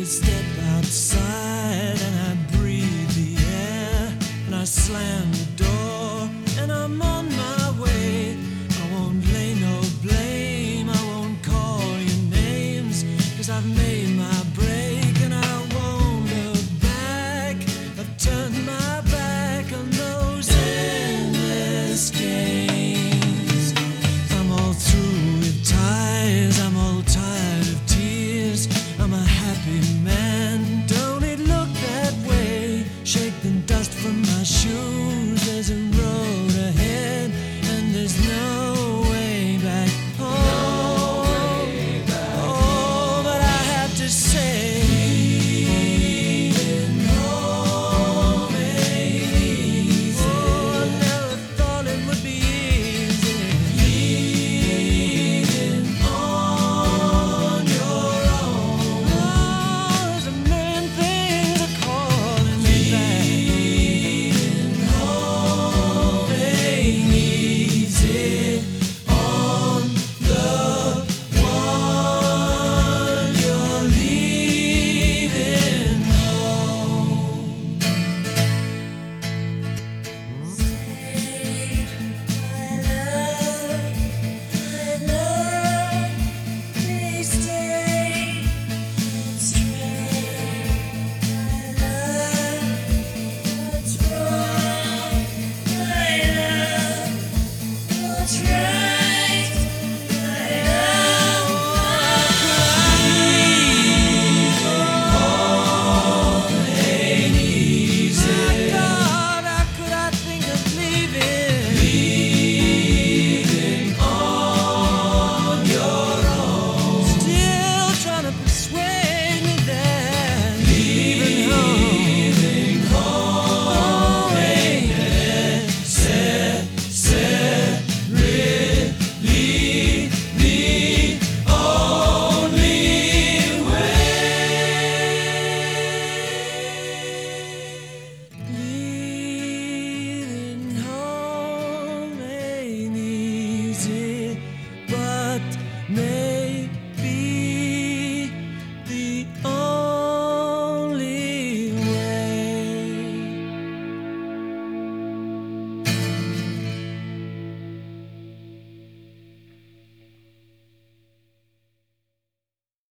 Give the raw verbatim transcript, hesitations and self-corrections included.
a step outside and I breathe the air and I slam the door and I'm on my way. I won't lay no blame, I won't call your names, 'cause I've made my break and I won't look back. I've turned my back on those endless games. I'm all through with ties, I'm all tired of tears. I'm a happy man, don't it look that way? Shake the dust from my shoes, there's a road ahead and there's no way back home. Oh, but I have to say, leaving home ain't easy. Oh, I never thought it would be easy. Leaving on your own. Oh, there's a million things are calling me back. Leaving home ain't easy on the one you're leaving home. My love, my love, please stay.